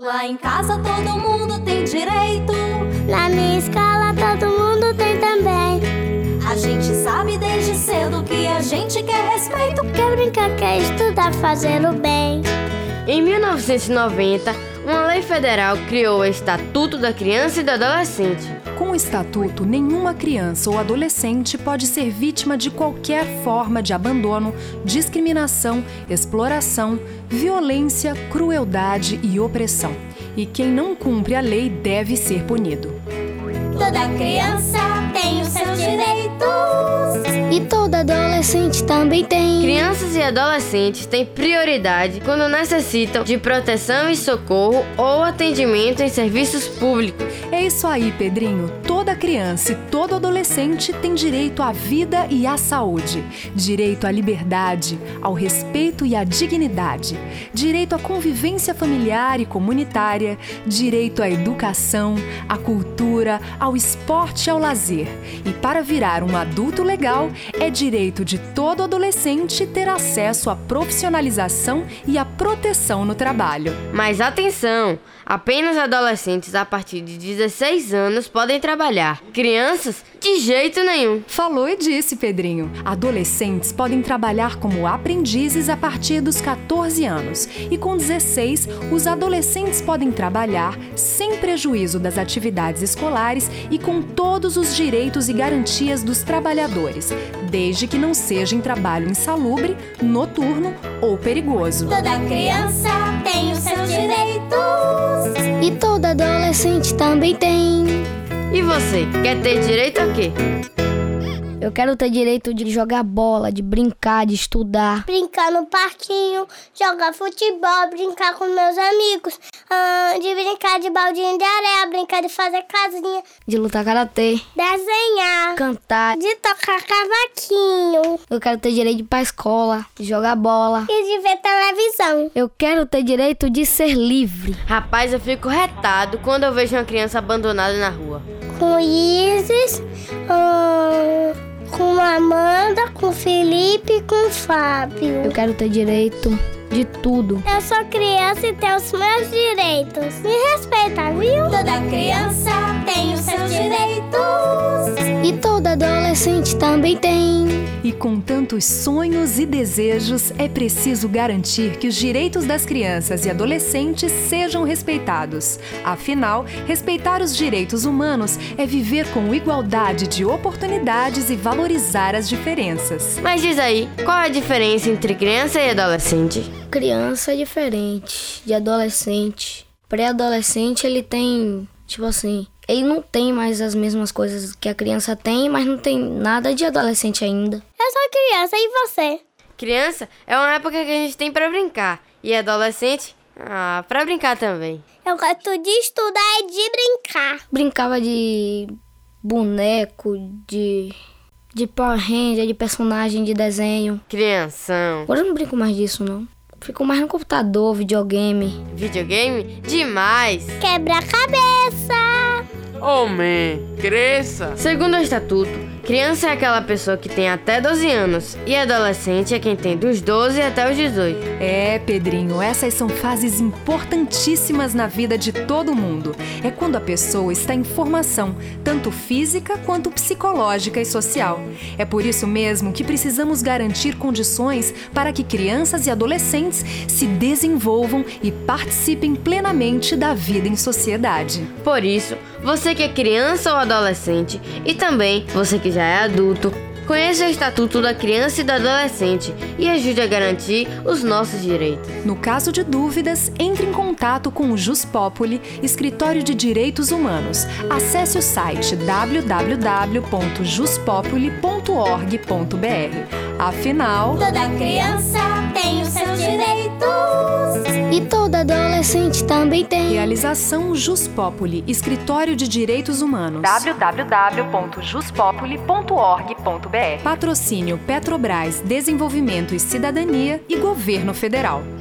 Lá em casa todo mundo tem direito. Na minha escola todo mundo tem também. A gente sabe desde cedo que a gente quer respeito. Quer brincar, quer estudar, fazer o bem. Em 1990, uma lei federal criou o Estatuto da Criança e do Adolescente. Com o Estatuto, nenhuma criança ou adolescente pode ser vítima de qualquer forma de abandono, discriminação, exploração, violência, crueldade e opressão. E quem não cumpre a lei deve ser punido. Toda criança tem os seus direitos. E todo adolescente também tem. Crianças e adolescentes têm prioridade quando necessitam de proteção e socorro ou atendimento em serviços públicos. É isso aí, Pedrinho. Toda criança e todo adolescente tem direito à vida e à saúde. Direito à liberdade, ao respeito e à dignidade. Direito à convivência familiar e comunitária. Direito à educação, à cultura, ao esporte e ao lazer. E para virar um adulto legal, é direito de todo adolescente ter acesso à profissionalização e à proteção no trabalho. Mas atenção! Apenas adolescentes a partir de 16 anos podem trabalhar. Crianças, de jeito nenhum. Falou e disse, Pedrinho. Adolescentes podem trabalhar como aprendizes a partir dos 14 anos. E com 16, os adolescentes podem trabalhar sem prejuízo das atividades escolares e com todos os direitos e garantias dos trabalhadores, desde que não seja em trabalho insalubre, noturno ou perigoso. Toda criança tem os seus direitos. E todo adolescente também tem. E você, quer ter direito a quê? Eu quero ter direito de jogar bola, de brincar, de estudar. Brincar no parquinho, jogar futebol, brincar com meus amigos. De brincar de baldinho de areia, brincar de fazer casinha. De lutar karatê. Desenhar. Cantar. De tocar cavaquinho. Eu quero ter direito de ir pra escola, de jogar bola. E de ver televisão. Eu quero ter direito de ser livre. Rapaz, eu fico retado quando eu vejo uma criança abandonada na rua. Com Isis, com Amanda, com Felipe e com Fábio. Eu quero ter direito de tudo. Eu sou criança e tenho os meus direitos. Me respeita, viu? Toda criança tem os seus direitos. E todo adolescente também tem. E com tantos sonhos e desejos, é preciso garantir que os direitos das crianças e adolescentes sejam respeitados. Afinal, respeitar os direitos humanos é viver com igualdade de oportunidades e valorizar as diferenças. Mas diz aí, qual é a diferença entre criança e adolescente? Criança é diferente de adolescente. Pré-adolescente, ele tem, ele não tem mais as mesmas coisas que a criança tem, mas não tem nada de adolescente ainda. Eu sou criança, e você? Criança é uma época que a gente tem pra brincar. E adolescente, pra brincar também. Eu gosto de estudar e de brincar. Brincava de boneco, de Power Ranger, de personagem de desenho. Crianção. Agora eu não brinco mais disso, não. Fico mais no computador, videogame. Videogame? Demais! Quebra-cabeça! Homem, cresça! Segundo o Estatuto, criança é aquela pessoa que tem até 12 anos e adolescente é quem tem dos 12 até os 18. É, Pedrinho, essas são fases importantíssimas na vida de todo mundo. É quando a pessoa está em formação, tanto física quanto psicológica e social. É por isso mesmo que precisamos garantir condições para que crianças e adolescentes se desenvolvam e participem plenamente da vida em sociedade. Por isso, você que é criança ou adolescente e também você que já é adulto, conheça o Estatuto da Criança e do Adolescente e ajude a garantir os nossos direitos. No caso de dúvidas, entre em contato com o Jus Populi, Escritório de Direitos Humanos. Acesse o site www.juspopuli.org.br. Afinal, toda criança tem os seus direitos. E todo adolescente também tem. Realização Jus Populi, Escritório de Direitos Humanos. www.juspopuli.org.br. Patrocínio Petrobras, Desenvolvimento e Cidadania e Governo Federal.